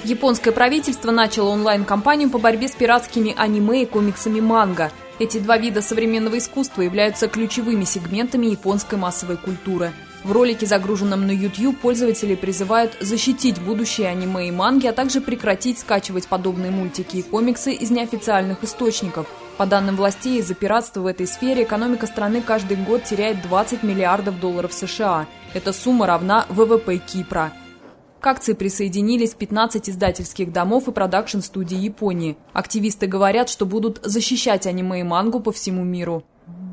Японское правительство начало онлайн-кампанию по борьбе с пиратскими аниме и комиксами манго. Эти два вида современного искусства являются ключевыми сегментами японской массовой культуры. В ролике, загруженном на YouTube, пользователи призывают защитить будущее аниме и манги, а также прекратить скачивать подобные мультики и комиксы из неофициальных источников. По данным властей, из-за пиратства в этой сфере экономика страны каждый год теряет 20 миллиардов долларов США. Эта сумма равна ВВП Кипра. К акции присоединились 15 издательских домов и продакшн-студий Японии. Активисты говорят, что будут защищать аниме и мангу по всему миру.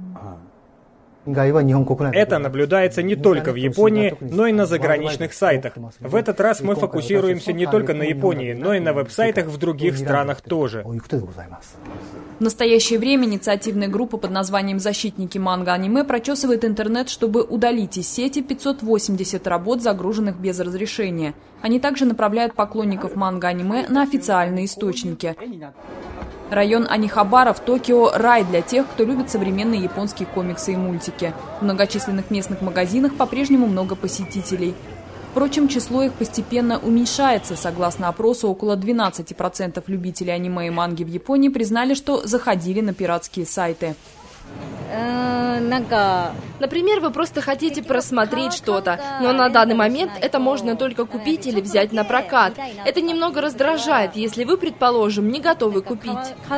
Это наблюдается не только в Японии, но и на заграничных сайтах. В этот раз мы фокусируемся не только на Японии, но и на веб-сайтах в других странах тоже. В настоящее время инициативная группа под названием «Защитники манго-аниме» прочесывает интернет, чтобы удалить из сети 580 работ, загруженных без разрешения. Они также направляют поклонников манго-аниме на официальные источники. Район Анихабара в Токио – рай для тех, кто любит современные японские комиксы и мультики. В многочисленных местных магазинах по-прежнему много посетителей. Впрочем, число их постепенно уменьшается. Согласно опросу, около 12% любителей аниме и манги в Японии признали, что заходили на пиратские сайты. Например, вы просто хотите просмотреть что-то, но на данный момент это можно только купить или взять на прокат. Это немного раздражает, если вы, предположим, не готовы купить.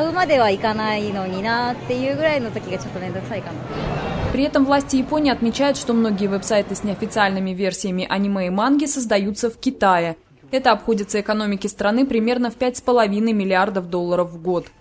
При этом власти Японии отмечают, что многие веб-сайты с неофициальными версиями аниме и манги создаются в Китае. Это обходится экономике страны примерно в 5,5 миллиардов долларов в год.